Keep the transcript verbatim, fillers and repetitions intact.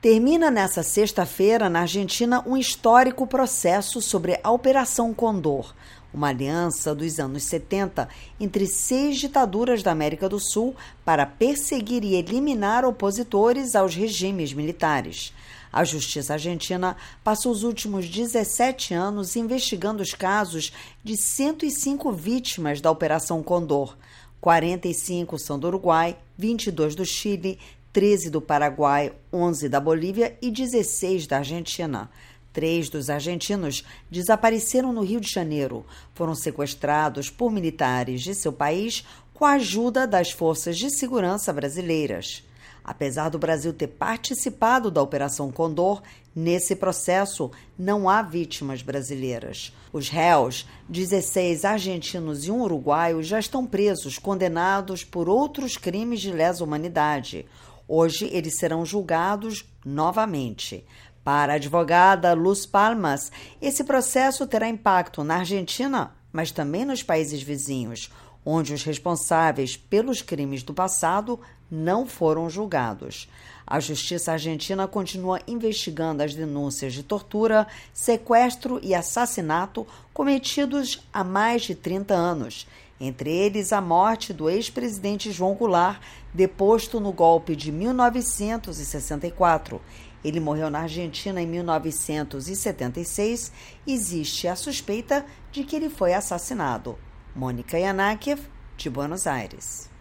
Termina nesta sexta-feira, na Argentina, um histórico processo sobre a Operação Condor, uma aliança dos anos setenta entre seis ditaduras da América do Sul para perseguir e eliminar opositores aos regimes militares. A Justiça Argentina passou os últimos dezessete anos investigando os casos de cento e cinco vítimas da Operação Condor. quarenta e cinco são do Uruguai, vinte e dois do Chile, treze do Paraguai, onze da Bolívia e dezesseis da Argentina. Três dos argentinos desapareceram no Rio de Janeiro. Foram sequestrados por militares de seu país com a ajuda das forças de segurança brasileiras. Apesar do Brasil ter participado da Operação Condor, nesse processo não há vítimas brasileiras. Os réus, dezesseis argentinos e um uruguaio, já estão presos, condenados por outros crimes de lesa humanidade. Hoje, eles serão julgados novamente. Para a advogada Luz Palmas, esse processo terá impacto na Argentina, mas também nos países vizinhos, onde os responsáveis pelos crimes do passado não foram julgados. A Justiça Argentina continua investigando as denúncias de tortura, sequestro e assassinato cometidos há mais de trinta anos, entre eles a morte do ex-presidente João Goulart, deposto no golpe de mil novecentos e sessenta e quatro. Ele morreu na Argentina em mil novecentos e setenta e seis. Existe a suspeita de que ele foi assassinado. Mônica Yanakiev, de Buenos Aires.